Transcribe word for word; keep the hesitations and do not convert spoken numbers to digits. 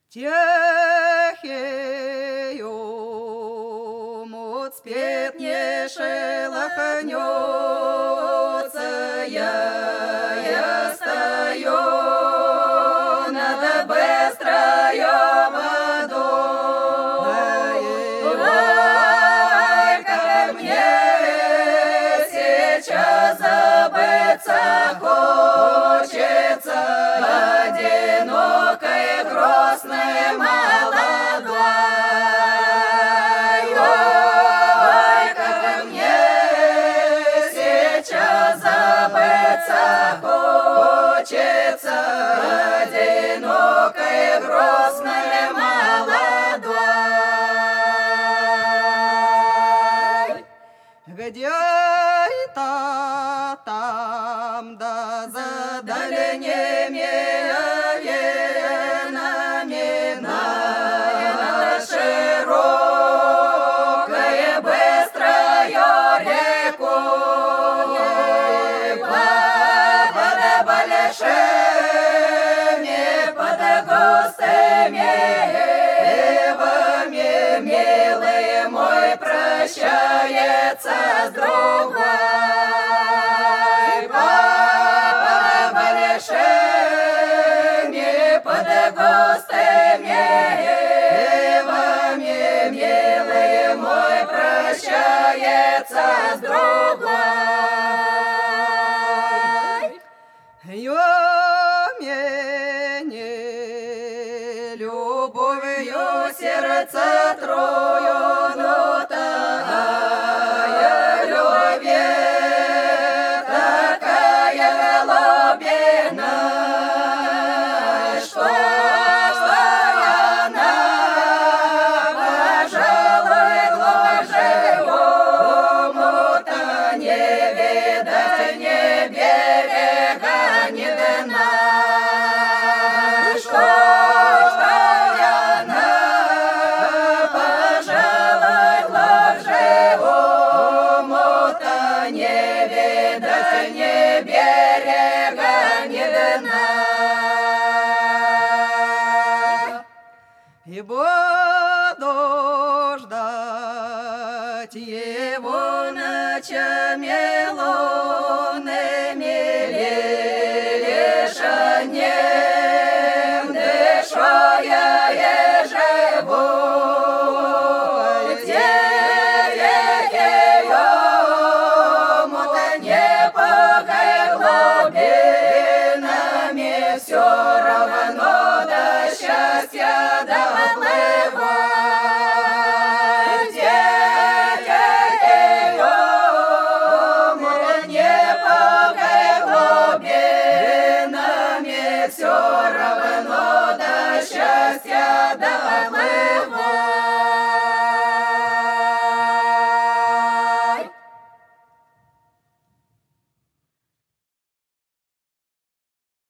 Тихею мут спит не шелохнется, я, я стою над быстрою водой. Ой, как мне сейчас забыться хочется, одинокой, грустной, молодой. Ой, как мне сейчас забыться хочется, одинокой, грустной, молодой. Где это там, да за дальними овенами над широкой быстрою рекой, под большими, под густыми ивами милый мой прощается с другой. Под большими, под густыми ивами милый мой прощается с другой. Юмени любовью сердце тронутая, любви такая глубина, что, что она, пожалуй, глубже уму-то не видать ни берега, ни дна. Что, что она, пожалуй, глубже уму-то не видать ни берега, ни дна. И буду ждать его ночами лунными, лишь одним дышу я и живу. Тихею мут непогой глубинами все равно до счастья доплывать. Тихею мут непогой глубинами все равно до счастья доплывать.